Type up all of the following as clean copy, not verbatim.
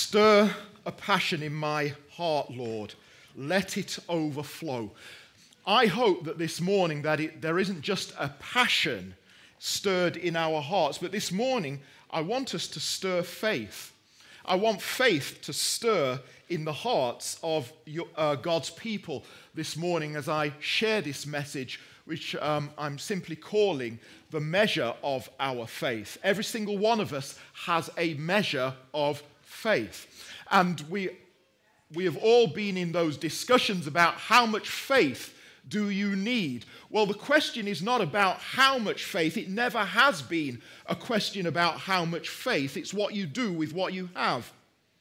Stir a passion in my heart, Lord. Let it overflow. I hope that this morning there isn't just a passion stirred in our hearts, but this morning I want us to stir faith. I want faith to stir in the hearts of God's people this morning as I share this message, which I'm simply calling the measure of our faith. Every single one of us has a measure of faith. And we have all been in those discussions about how much faith do you need? Well, the question is not about how much faith. It never has been a question about how much faith. It's what you do with what you have.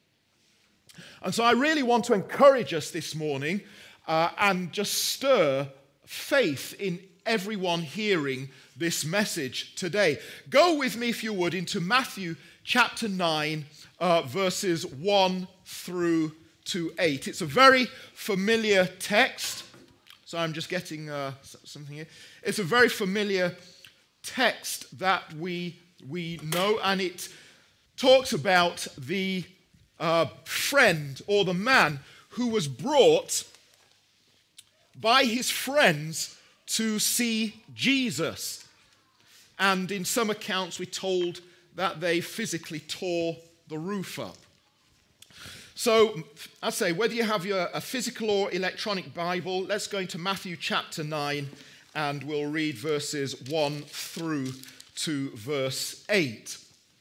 And so I really want to encourage us this morning and just stir faith in everyone hearing this message today. Go with me, if you would, into Matthew chapter 9, verses 1 through to 8. It's a very familiar text. So I'm just getting something here. It's a very familiar text that we know, and it talks about the friend or the man who was brought by his friends to see Jesus. And in some accounts we're told that they physically tore the roof up. So, I say, whether you have a physical or electronic Bible, let's go into Matthew chapter 9, and we'll read verses 1 through to verse 8.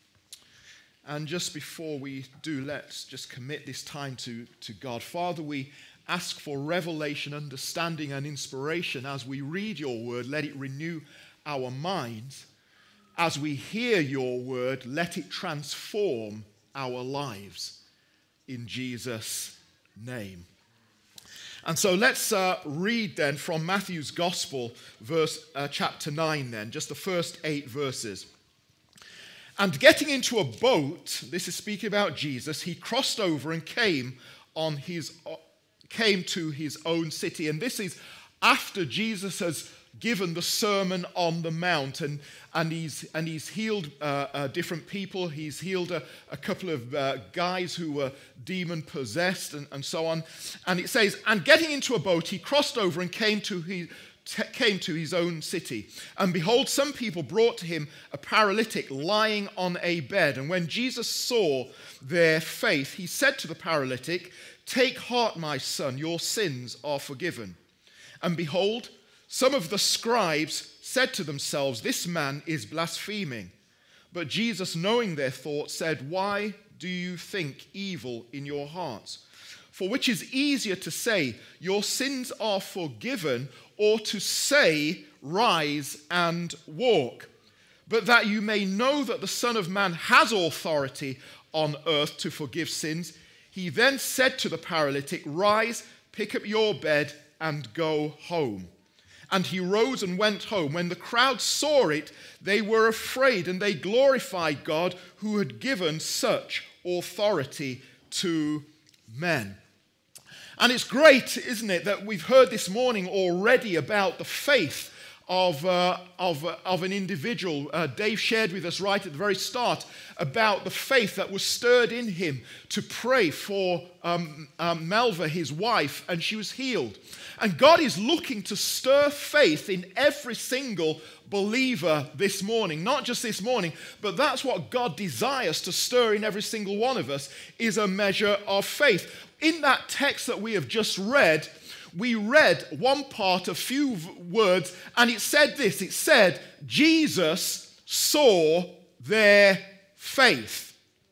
And just before we do, let's just commit this time to God. Father, we ask for revelation, understanding, and inspiration as we read your word. Let it renew our minds. As we hear your word, let it transform our lives. In Jesus' name. And so let's read then from Matthew's Gospel, chapter 9 then, just the first 8 verses. And getting into a boat, this is speaking about Jesus, he crossed over and came to his own city. And this is after Jesus has given the Sermon on the Mount, and he's healed different people. He's healed a couple of guys who were demon possessed and so on. And it says, and getting into a boat, he crossed over and came to his own city. And behold, some people brought to him a paralytic lying on a bed. And when Jesus saw their faith, he said to the paralytic, "Take heart, my son, your sins are forgiven." And behold, some of the scribes said to themselves, "This man is blaspheming." But Jesus, knowing their thoughts, said, "Why do you think evil in your hearts? For which is easier to say, 'Your sins are forgiven,' or to say, 'Rise and walk'? But that you may know that the Son of Man has authority on earth to forgive sins." He then said to the paralytic, "Rise, pick up your bed, and go home." And he rose and went home. When the crowd saw it, they were afraid, and they glorified God who had given such authority to men. And it's great, isn't it, that we've heard this morning already about the faith of an individual. Dave shared with us right at the very start about the faith that was stirred in him to pray for Melva, his wife, and she was healed. And God is looking to stir faith in every single believer this morning. Not just this morning, but that's what God desires to stir in every single one of us, is a measure of faith. In that text that we have just read, we read one part, a few words, and it said this. It said, Jesus saw their faith.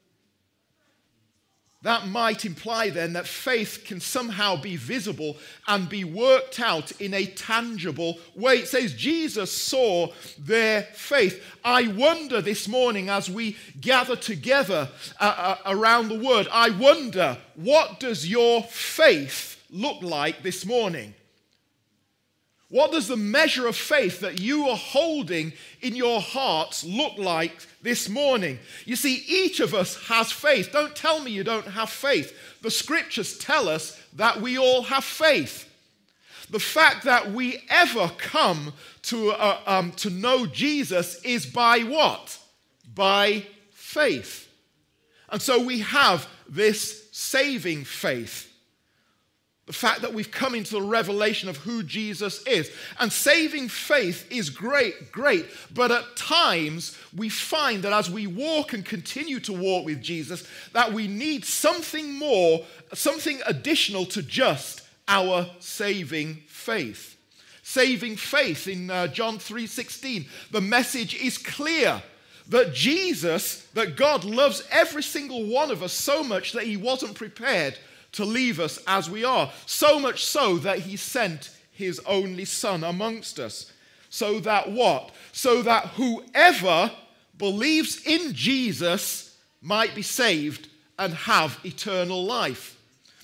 That might imply then that faith can somehow be visible and be worked out in a tangible way. It says Jesus saw their faith. I wonder this morning as we gather together around the word, I wonder, what does your faith look like this morning? What does the measure of faith that you are holding in your hearts look like this morning? You see, each of us has faith. Don't tell me you don't have faith. The scriptures tell us that we all have faith. The fact that we ever come to know Jesus is by what? By faith. And so we have this saving faith. The fact that we've come into the revelation of who Jesus is. And saving faith is great, but at times we find that as we walk and continue to walk with Jesus, that we need something more, something additional to just our saving faith. Saving faith in John 3:16, the message is clear that Jesus, that God loves every single one of us so much that he wasn't prepared to leave us as we are. So much so that he sent his only son amongst us. So that what? So that whoever believes in Jesus might be saved and have eternal life.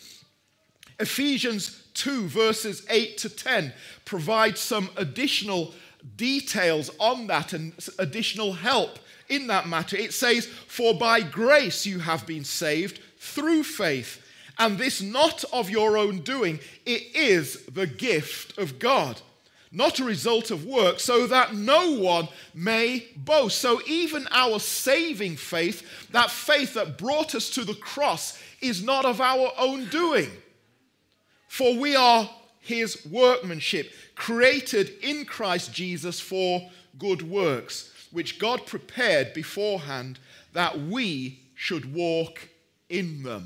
Ephesians 2 verses 8 to 10 provide some additional details on that and additional help in that matter. It says, "For by grace you have been saved through faith, and this not of your own doing, it is the gift of God, not a result of work, so that no one may boast." So even our saving faith, that faith that brought us to the cross, is not of our own doing. For we are his workmanship, created in Christ Jesus for good works, which God prepared beforehand that we should walk in them.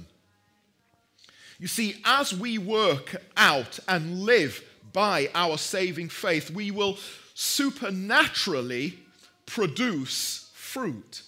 You see, as we work out and live by our saving faith, we will supernaturally produce fruit.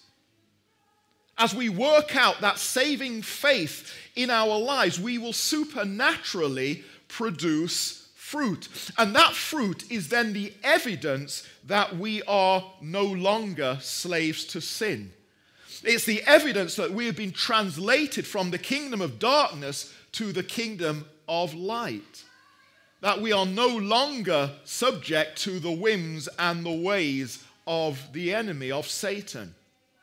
As we work out that saving faith in our lives, we will supernaturally produce fruit. And that fruit is then the evidence that we are no longer slaves to sin. It's the evidence that we have been translated from the kingdom of darkness to the kingdom of light. That we are no longer subject to the whims and the ways of the enemy, of Satan.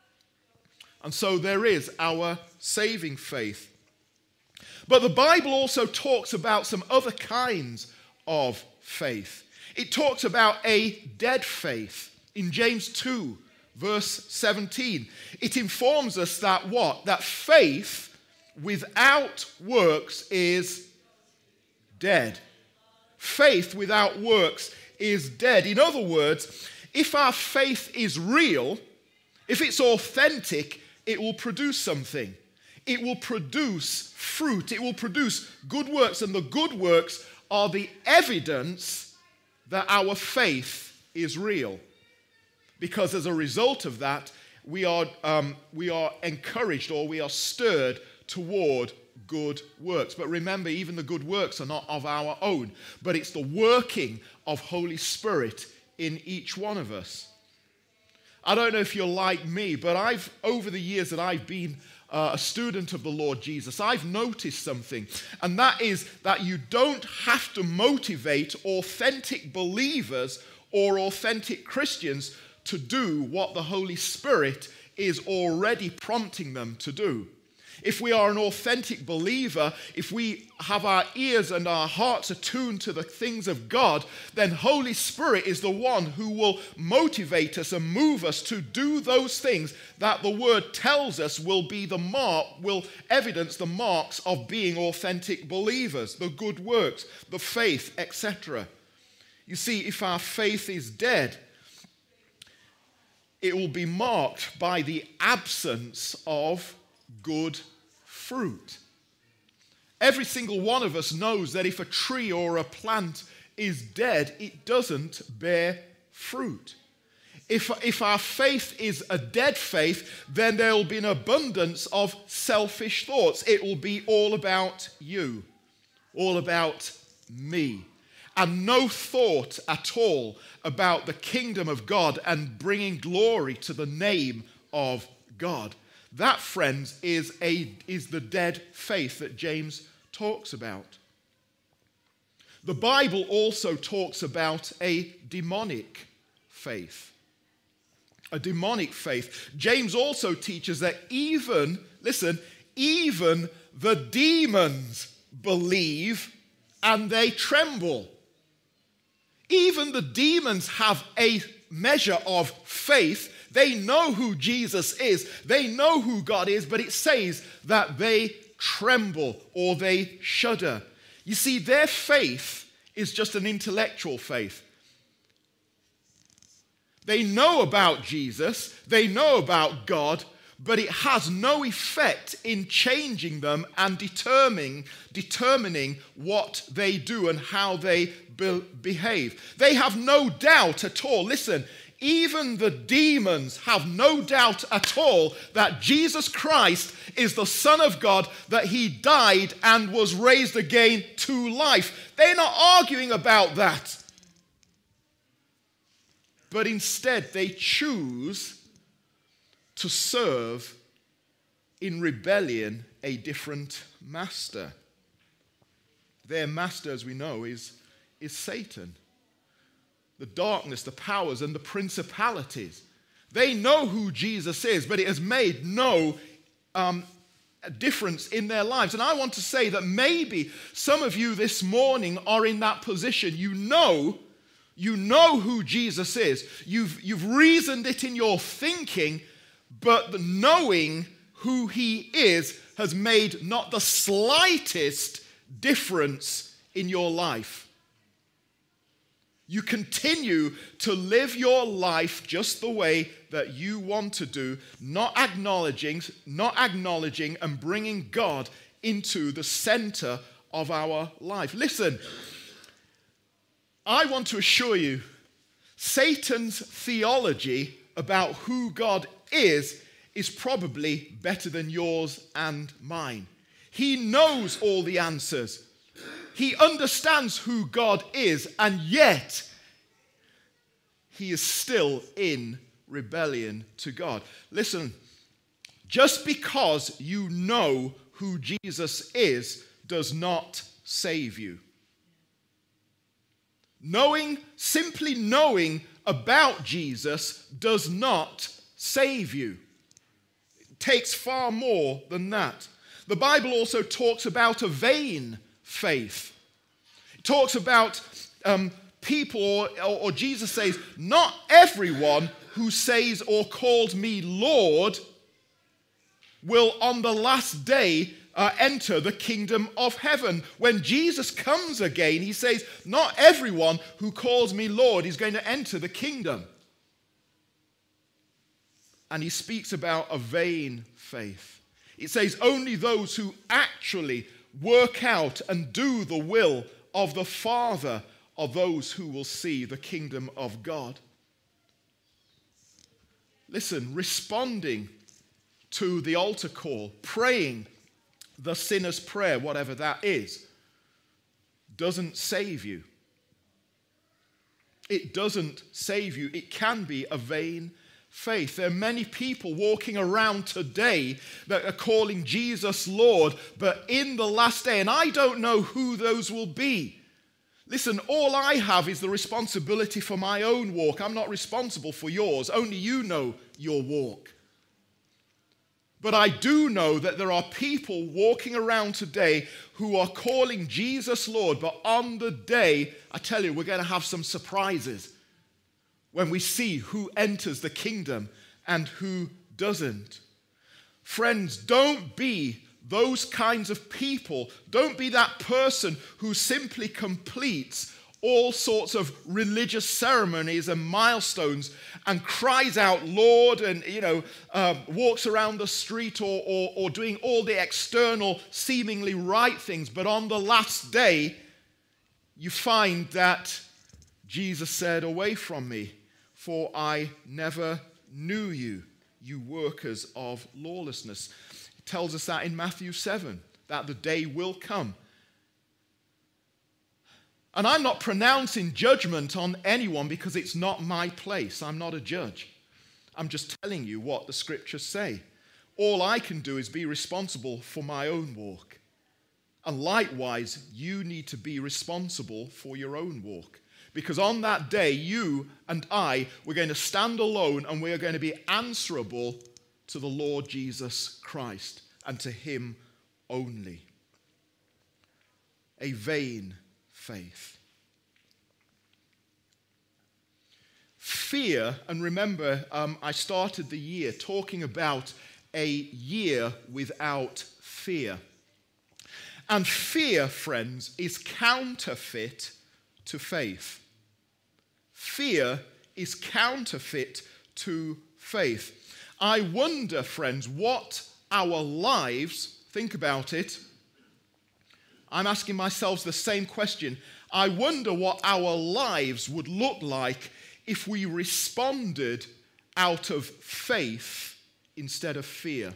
And so there is our saving faith. But the Bible also talks about some other kinds of faith. It talks about a dead faith. In James 2, verse 17, it informs us that what? That faith without works is dead. Faith without works is dead. In other words, if our faith is real, if it's authentic, it will produce something. It will produce fruit. It will produce good works. And the good works are the evidence that our faith is real. Because as a result of that, we are encouraged, or we are stirred toward good works. But remember, even the good works are not of our own, but it's the working of Holy Spirit in each one of us. I don't know if you're like me, but over the years that I've been a student of the Lord Jesus, I've noticed something, and that is that you don't have to motivate authentic believers or authentic Christians to do what the Holy Spirit is already prompting them to do. If we are an authentic believer, if we have our ears and our hearts attuned to the things of God, then Holy Spirit is the one who will motivate us and move us to do those things that the Word tells us will evidence the marks of being authentic believers, the good works, the faith, etc. You see, if our faith is dead, it will be marked by the absence of good fruit. Every single one of us knows that if a tree or a plant is dead, it doesn't bear fruit. If our faith is a dead faith, then there will be an abundance of selfish thoughts. It will be all about you, all about me, and no thought at all about the kingdom of God and bringing glory to the name of God. That, friends, is the dead faith that James talks about. The Bible also talks about a demonic faith. A demonic faith. James also teaches that even the demons believe and they tremble. Even the demons have a measure of faith. They know who Jesus is. They know who God is, but it says that they tremble or they shudder. You see, their faith is just an intellectual faith. They know about Jesus, they know about God, but it has no effect in changing them and determining what they do and how they behave. They have no doubt at all. Listen, even the demons have no doubt at all that Jesus Christ is the Son of God, that he died and was raised again to life. They're not arguing about that. But instead, they choose to serve in rebellion a different master. Their master, as we know, is Satan. The darkness, the powers, and the principalities. They know who Jesus is, but it has made no difference in their lives. And I want to say that maybe some of you this morning are in that position. You know who Jesus is. You've reasoned it in your thinking, but the knowing who he is has made not the slightest difference in your life. You continue to live your life just the way that you want to do, not acknowledging and bringing God into the center of our life. Listen, I want to assure you, Satan's theology about who God is probably better than yours and mine. He knows all the answers. He understands who God is, and yet he is still in rebellion to God. Listen, just because you know who Jesus is does not save you. Simply knowing about Jesus does not save you. It takes far more than that. The Bible also talks about a vain faith. It talks about people, or Jesus says, not everyone who says or calls me Lord will on the last day enter the kingdom of heaven. When Jesus comes again, he says, not everyone who calls me Lord is going to enter the kingdom. And he speaks about a vain faith. It says only those who actually work out and do the will of the Father are those who will see the kingdom of God. Listen, responding to the altar call, praying the sinner's prayer, whatever that is, doesn't save you. It doesn't save you. It can be a vain faith. There are many people walking around today that are calling Jesus Lord, but in the last day, and I don't know who those will be. Listen, all I have is the responsibility for my own walk. I'm not responsible for yours. Only you know your walk. But I do know that there are people walking around today who are calling Jesus Lord, but on the day, I tell you, we're going to have some surprises when we see who enters the kingdom and who doesn't. Friends, don't be those kinds of people. Don't be that person who simply completes all sorts of religious ceremonies and milestones and cries out, Lord, and, walks around the street or doing all the external, seemingly right things. But on the last day, you find that Jesus said, away from me, for I never knew you, you workers of lawlessness. It tells us that in Matthew 7, that the day will come. And I'm not pronouncing judgment on anyone because it's not my place. I'm not a judge. I'm just telling you what the scriptures say. All I can do is be responsible for my own walk. And likewise, you need to be responsible for your own walk. Because on that day, you and I, we're going to stand alone and we're going to be answerable to the Lord Jesus Christ and to him only. A vain faith. fear, and remember, I started the year talking about a year without fear. And fear, friends, is counterfeit to faith. Fear is counterfeit to faith. I wonder, friends, what our lives, think about it. I'm asking myself the same question. I wonder what our lives would look like if we responded out of faith instead of fear.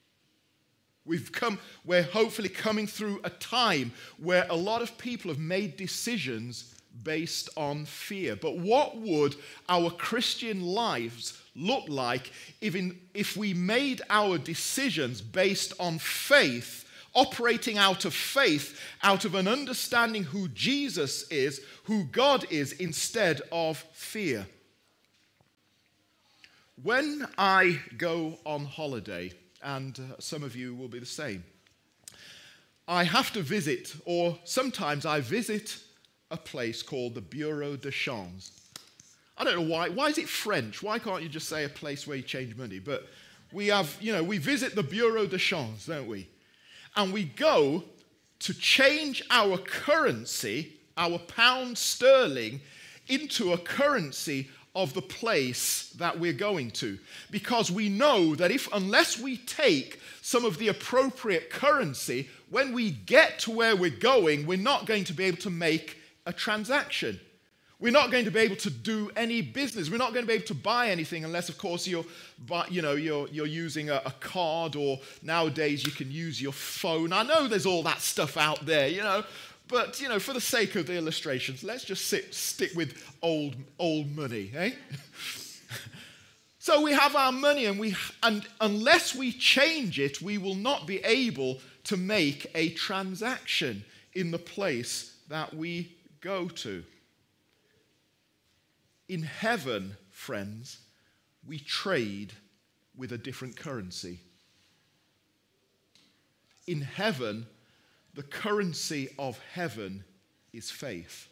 We're hopefully coming through a time where a lot of people have made decisions based on fear. But what would our Christian lives look like if we made our decisions based on faith, operating out of faith, out of an understanding who Jesus is, who God is, instead of fear? When I go on holiday, and some of you will be the same, I have to visit, or sometimes I visit, a place called the Bureau de Change. I don't know why. Why is it French? Why can't you just say a place where you change money? But we visit the Bureau de Change, don't we? And we go to change our currency, our pound sterling, into a currency of the place that we're going to. Because we know that unless we take some of the appropriate currency, when we get to where we're going, we're not going to be able to make a transaction. We're not going to be able to do any business. We're not going to be able to buy anything unless, of course, you're using a card, or nowadays you can use your phone. I know there's all that stuff out there, but for the sake of the illustrations, let's just stick with old money, eh? So we have our money, and unless we change it, we will not be able to make a transaction in the place that we go to. In heaven, friends, we trade with a different currency. In heaven, the currency of heaven is faith.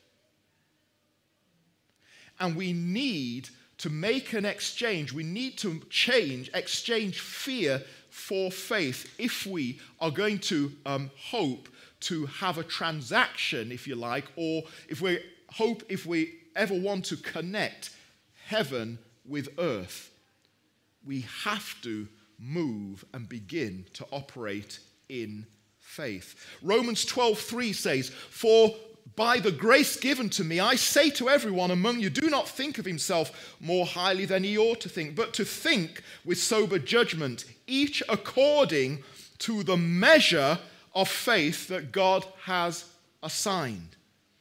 And we need to make an exchange. We need to exchange fear for faith if we are going to hope to have a transaction, if you like, or if we ever want to connect heaven with earth. We have to move and begin to operate in faith. Romans 12:3 says, "For by the grace given to me, I say to everyone among you, do not think of himself more highly than he ought to think, but to think with sober judgment, each according to the measure of faith that God has assigned."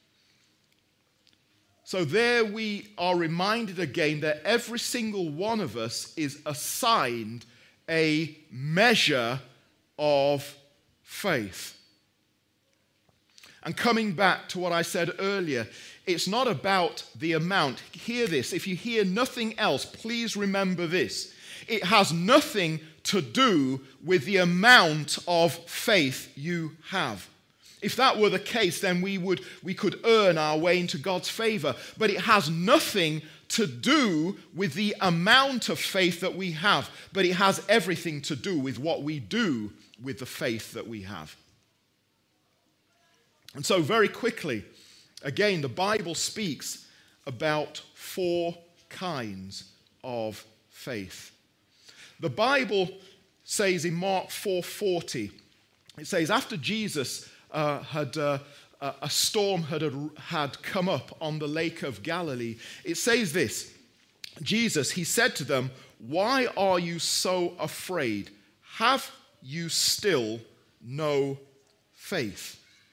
So there we are reminded again that every single one of us is assigned a measure of faith. And coming back to what I said earlier, it's not about the amount. Hear this. If you hear nothing else, please remember this. It has nothing to do with the amount of faith you have. If that were the case, then we could earn our way into God's favor. But it has nothing to do with the amount of faith that we have, but it has everything to do with what we do with the faith that we have. And so very quickly, again, the Bible speaks about 4 kinds of faith. The Bible says in Mark 4:40, it says, after Jesus a storm had come up on the lake of Galilee, it says this, Jesus, he said to them, "Why are you so afraid? Have you still no faith?"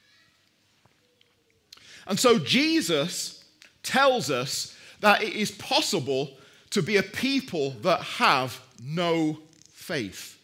And so Jesus tells us that it is possible to be a people that have no faith.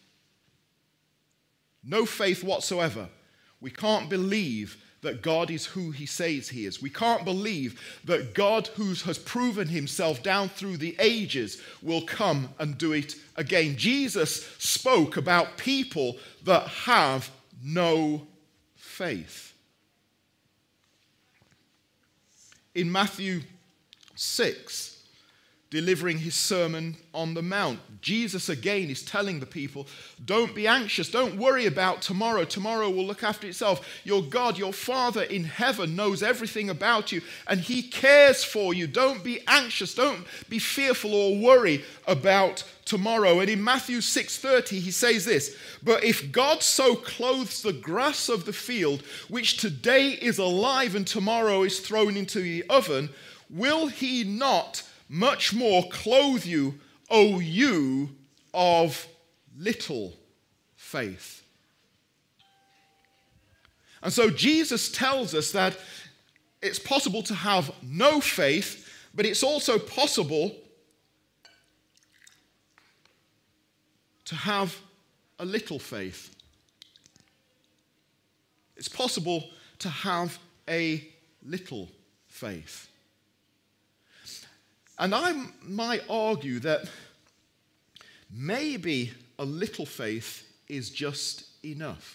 No faith whatsoever. We can't believe that God is who he says he is. We can't believe that God, who has proven himself down through the ages, will come and do it again. Jesus spoke about people that have no faith. In Matthew 6, delivering his Sermon on the Mount. Jesus again is telling the people, don't be anxious, don't worry about tomorrow. Tomorrow will look after itself. Your God, your Father in heaven knows everything about you, and he cares for you. Don't be anxious, don't be fearful or worry about tomorrow. And in Matthew 6:30 he says this, but if God so clothes the grass of the field, which today is alive and tomorrow is thrown into the oven, will he not much more clothe you, O you of little faith? And so Jesus tells us that it's possible to have no faith, but it's also possible to have a little faith. It's possible to have a little faith. And I might argue that maybe a little faith is just enough.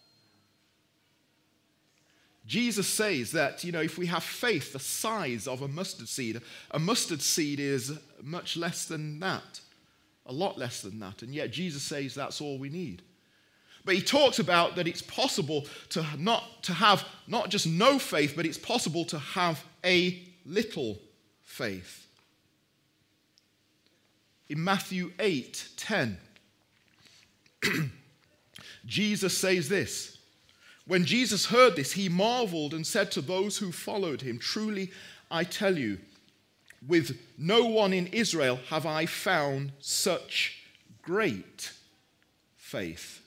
Jesus says that, if we have faith the size of a mustard seed is much less than that, a lot less than that, and yet Jesus says that's all we need. But he talks about that it's possible to have not just no faith, but it's possible to have a little faith. In Matthew 8:10, Jesus says this, when Jesus heard this, he marveled and said to those who followed him, truly I tell you, with no one in Israel have I found such great faith.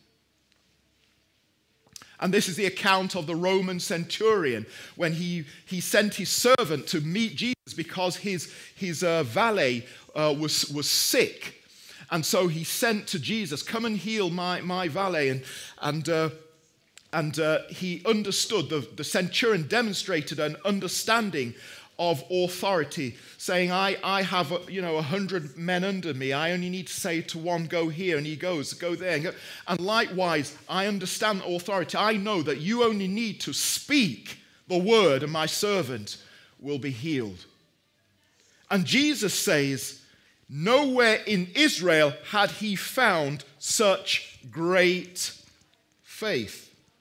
And this is the account of the Roman centurion when he sent his servant to meet Jesus because his valet was sick. And so he sent to Jesus, come and heal my valet. And he understood, the centurion demonstrated an understanding of authority, saying, I have 100 men under me. I only need to say to one, go here, and he goes, go there. And likewise, I understand authority. I know that you only need to speak the word, and my servant will be healed. And Jesus says, nowhere in Israel had he found such great faith.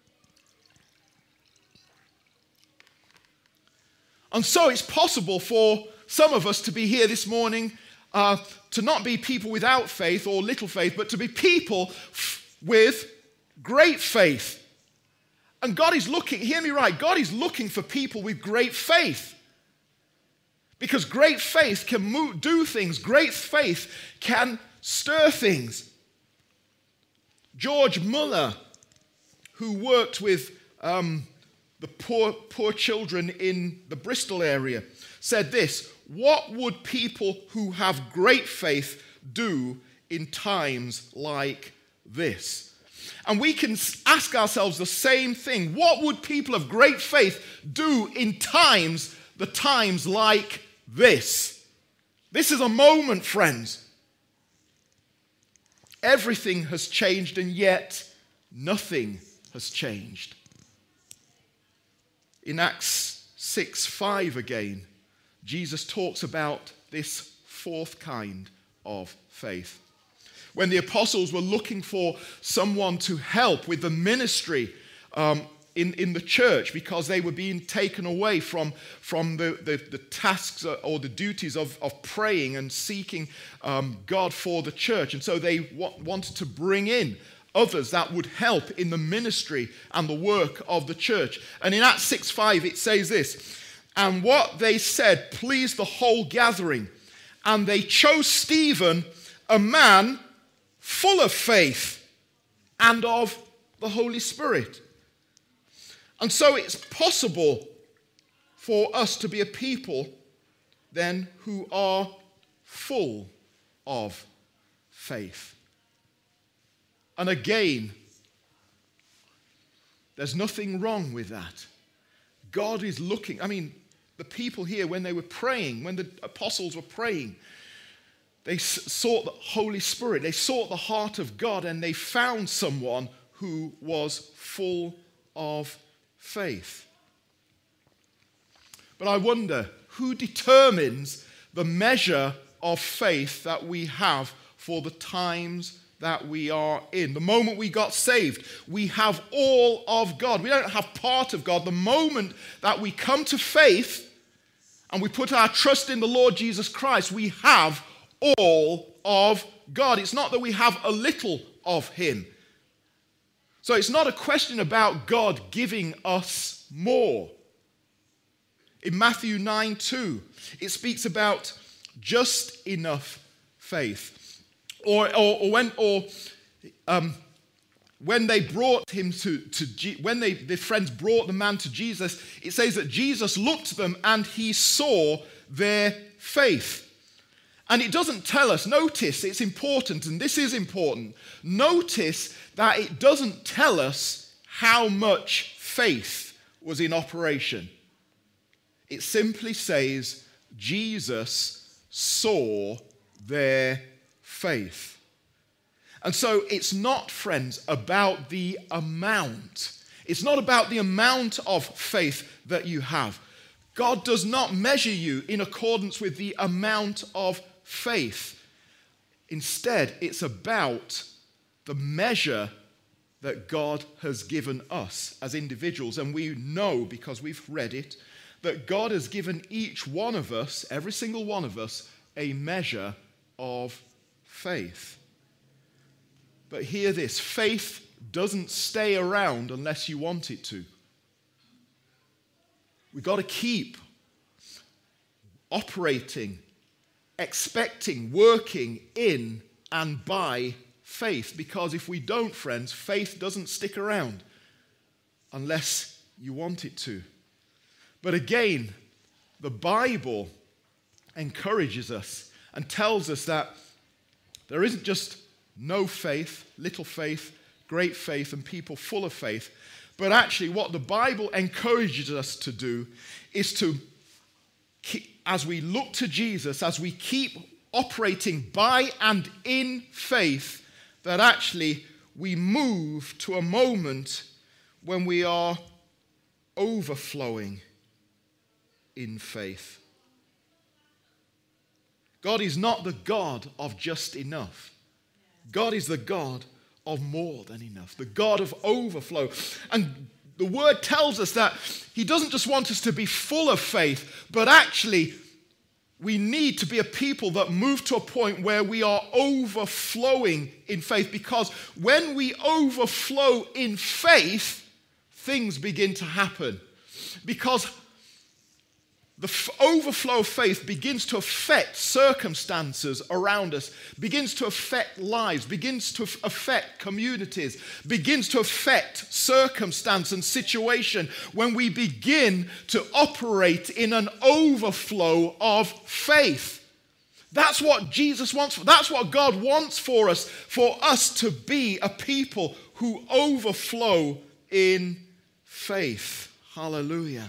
And so it's possible for some of us to be here this morning, to not be people without faith or little faith, but to be people with great faith. And God is looking, hear me right, God is looking for people with great faith. Because great faith can do things. Great faith can stir things. George Muller, who worked with the poor children in the Bristol area, said this, what would people who have great faith do in times like this? And we can ask ourselves the same thing. What would people of great faith do in times like this? This is a moment, friends. Everything has changed, and yet nothing has changed. In Acts 6:5 again, Jesus talks about this fourth kind of faith. When the apostles were looking for someone to help with the ministry in the church, because they were being taken away from the tasks or the duties of praying and seeking God for the church. And so they wanted to bring in others that would help in the ministry and the work of the church. And in Acts 6:5 it says this, and what they said pleased the whole gathering, and they chose Stephen, a man full of faith and of the Holy Spirit. And so it's possible for us to be a people then who are full of faith. And again, there's nothing wrong with that. God is looking. The people here, when they were praying, when the apostles were praying, they sought the Holy Spirit. They sought the heart of God, and they found someone who was full of faith. But I wonder, who determines the measure of faith that we have for the times that we are in. The moment we got saved, we have all of God. We don't have part of God. The moment that we come to faith and we put our trust in the Lord Jesus Christ, we have all of God. It's not that we have a little of him. So it's not a question about God giving us more. In Matthew 9:2, it speaks about just enough faith. When they brought him the friends brought the man to Jesus, it says that Jesus looked at them and he saw their faith. And it doesn't tell us, notice, it's important, and this is important, notice that it doesn't tell us how much faith was in operation. It simply says Jesus saw their faith. And so it's not, friends, about the amount. It's not about the amount of faith that you have. God does not measure you in accordance with the amount of faith. Instead, it's about the measure that God has given us as individuals. And we know, because we've read it, that God has given each one of us, every single one of us, a measure of faith. But hear this, faith doesn't stay around unless you want it to. We've got to keep operating, expecting, working in and by faith. Because if we don't, friends, faith doesn't stick around unless you want it to. But again, the Bible encourages us and tells us that there isn't just no faith, little faith, great faith, and people full of faith. But actually what the Bible encourages us to do is to, as we look to Jesus, as we keep operating by and in faith, that actually we move to a moment when we are overflowing in faith. God is not the God of just enough. God is the God of more than enough, the God of overflow. And the word tells us that he doesn't just want us to be full of faith, but actually we need to be a people that move to a point where we are overflowing in faith. Because when we overflow in faith, things begin to happen. Because the overflow of faith begins to affect circumstances around us, begins to affect lives, begins to affect communities, begins to affect circumstance and situation when we begin to operate in an overflow of faith. That's what Jesus wants. That's what God wants for us to be a people who overflow in faith. Hallelujah.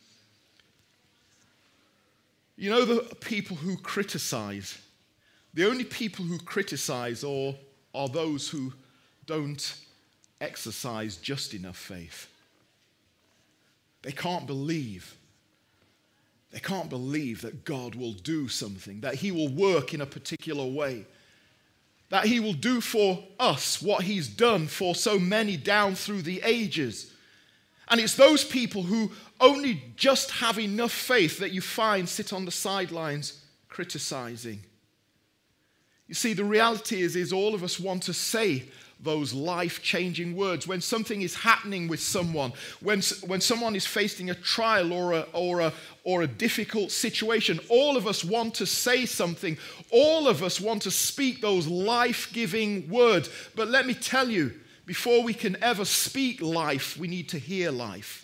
You know, the people who criticize, the only people who criticize are those who don't exercise just enough faith. They can't believe. They can't believe that God will do something, that he will work in a particular way, that he will do for us what he's done for so many down through the ages. And it's those people who only just have enough faith that you find sit on the sidelines criticizing. You see, the reality is all of us want to say those life-changing words. When something is happening with someone, when someone is facing a trial or a difficult situation, all of us want to say something. All of us want to speak those life-giving words. But let me tell you, before we can ever speak life, we need to hear life.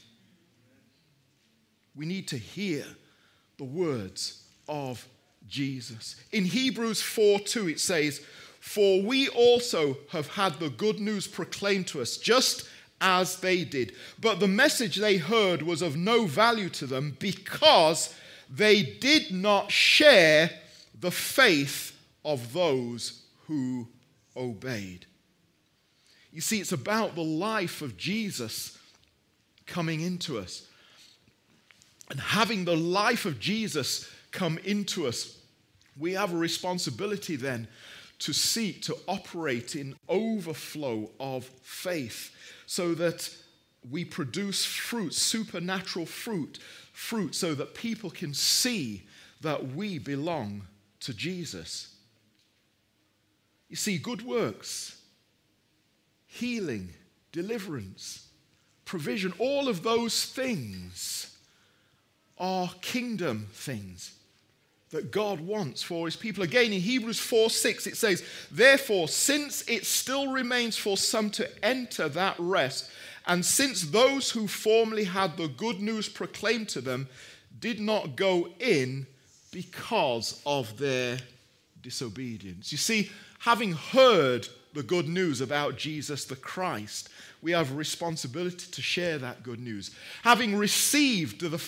We need to hear the words of Jesus. In Hebrews 4:2 it says, "For we also have had the good news proclaimed to us, just as they did. But the message they heard was of no value to them because they did not share the faith of those who obeyed." You see, it's about the life of Jesus coming into us. And having the life of Jesus come into us We have a responsibility then to seek to operate in overflow of faith so that we produce fruit, supernatural fruit, so that people can see that we belong to Jesus. You see, good works, healing, deliverance, provision, all of those things are kingdom things that God wants for his people. Again, in Hebrews 4:6, it says, "Therefore, since it still remains for some to enter that rest, and since those who formerly had the good news proclaimed to them did not go in because of their disobedience." You see, having heard the good news about Jesus the Christ, we have a responsibility to share that good news. Having received the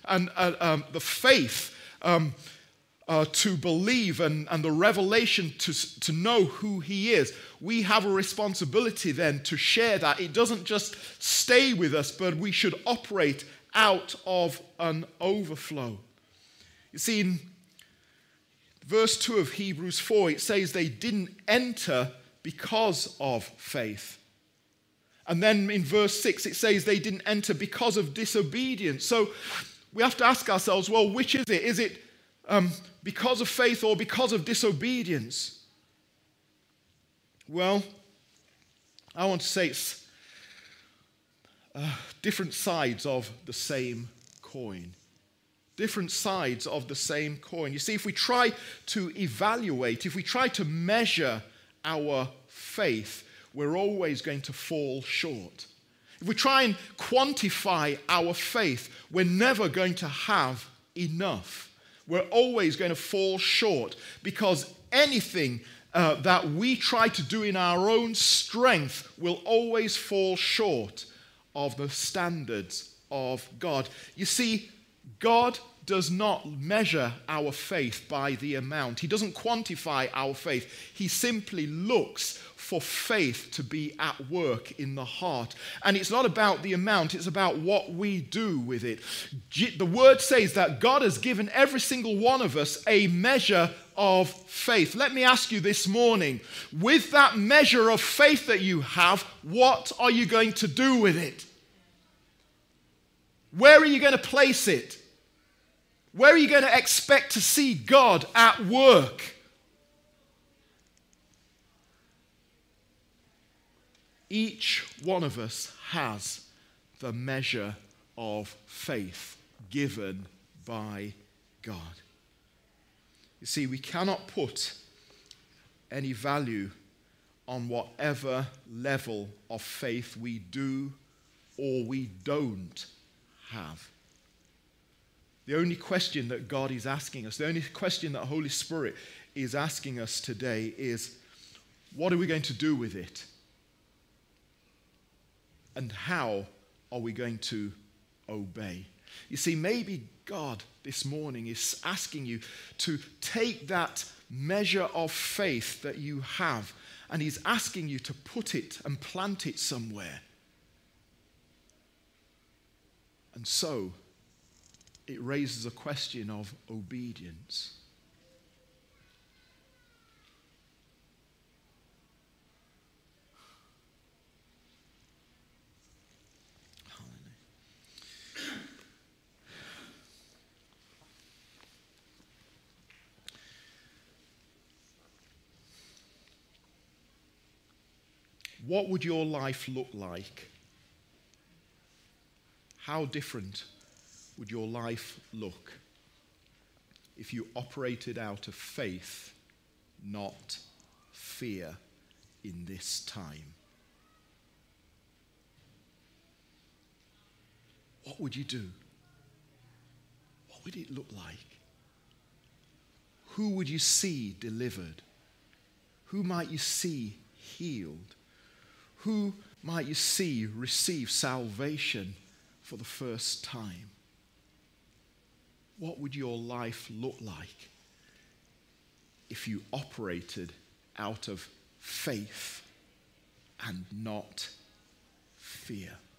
faith to believe and the revelation to know who he is, we have a responsibility then to share that. It doesn't just stay with us, but we should operate out of an overflow. You see, in verse 2 of Hebrews 4, it says they didn't enter because of faith. And then in verse 6, it says they didn't enter because of disobedience. So we have to ask ourselves, well, which is it? Is it because of faith or because of disobedience? Well, I want to say it's different sides of the same coin. Different sides of the same coin. You see, if we try to evaluate, if we try to measure our faith, we're always going to fall short. If we try and quantify our faith, we're never going to have enough. We're always going to fall short, because anything that we try to do in our own strength will always fall short of the standards of God. You see, God does not measure our faith by the amount. He doesn't quantify our faith. He simply looks for faith to be at work in the heart. And it's not about the amount, it's about what we do with it. The word says that God has given every single one of us a measure of faith. Let me ask you this morning, with that measure of faith that you have, what are you going to do with it? Where are you going to place it? Where are you going to expect to see God at work? Each one of us has the measure of faith given by God. You see, we cannot put any value on whatever level of faith we do or we don't have. The only question that God is asking us, the only question that Holy Spirit is asking us today is, what are we going to do with it? And how are we going to obey? You see, maybe God this morning is asking you to take that measure of faith that you have, and he's asking you to put it and plant it somewhere. And so, it raises a question of obedience. What would your life look like? How different would your life look if you operated out of faith, not fear, in this time? What would you do? What would it look like? Who would you see delivered? Who might you see healed? Who might you see receive salvation for the first time? What would your life look like if you operated out of faith and not fear?